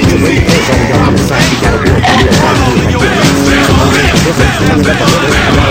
to wait. It's only up to the sun. You gotta work for real. Different.